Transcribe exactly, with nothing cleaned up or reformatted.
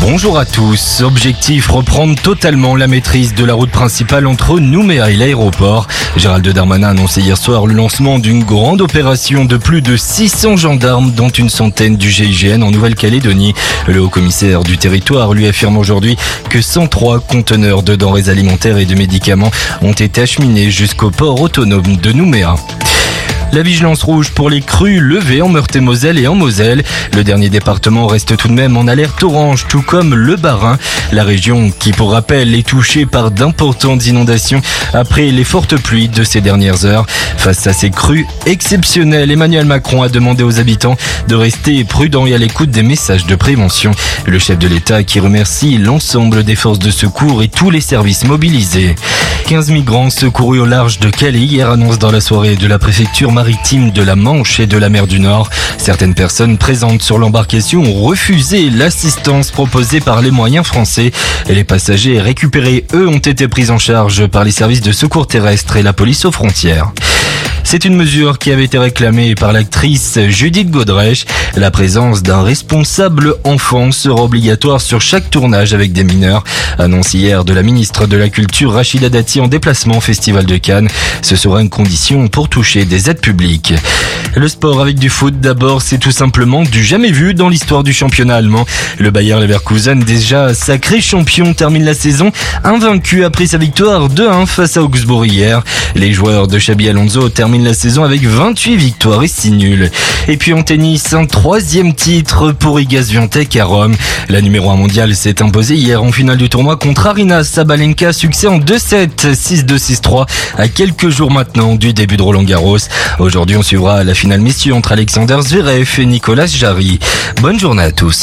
Bonjour à tous. Objectif, reprendre totalement la maîtrise de la route principale entre Nouméa et l'aéroport. Gérald Darmanin a annoncé hier soir le lancement d'une grande opération de plus de six cents gendarmes, dont une centaine du G I G N en Nouvelle-Calédonie. Le haut-commissaire du territoire lui affirme aujourd'hui que cent trois conteneurs de denrées alimentaires et de médicaments ont été acheminés jusqu'au port autonome de Nouméa. La vigilance rouge pour les crues levées en Meurthe-et-Moselle et en Moselle. Le dernier département reste tout de même en alerte orange, tout comme le Bas-Rhin. La région qui, pour rappel, est touchée par d'importantes inondations après les fortes pluies de ces dernières heures. Face à ces crues exceptionnelles, Emmanuel Macron a demandé aux habitants de rester prudents et à l'écoute des messages de prévention. Le chef de l'État qui remercie l'ensemble des forces de secours et tous les services mobilisés. quinze migrants secourus au large de Calais hier, annonce dans la soirée de la préfecture maritime de la Manche et de la mer du Nord. Certaines personnes présentes sur l'embarcation ont refusé l'assistance proposée par les moyens français. Et les passagers récupérés, eux, ont été pris en charge par les services de secours terrestres et la police aux frontières. C'est une mesure qui avait été réclamée par l'actrice Judith Godrèche. La présence d'un responsable enfant sera obligatoire sur chaque tournage avec des mineurs. Annonce hier de la ministre de la Culture Rachida Dati en déplacement au Festival de Cannes. Ce sera une condition pour toucher des aides publiques. Le sport avec du foot d'abord, c'est tout simplement du jamais vu dans l'histoire du championnat allemand. Le Bayer Leverkusen, déjà sacré champion, termine la saison invaincu après sa victoire deux un face à Augsbourg hier. Les joueurs de Xabi Alonso terminent la saison avec vingt-huit victoires et six nuls. Et puis en tennis, un troisième titre pour Iga Swiatek à Rome. La numéro un mondiale s'est imposée hier en finale du tournoi contre Aryna Sabalenka. Succès en deux sept, six deux, six trois, à quelques jours maintenant du début de Roland Garros. Aujourd'hui, on suivra la finale messieurs entre Alexander Zverev et Nicolas Jarry. Bonne journée à tous.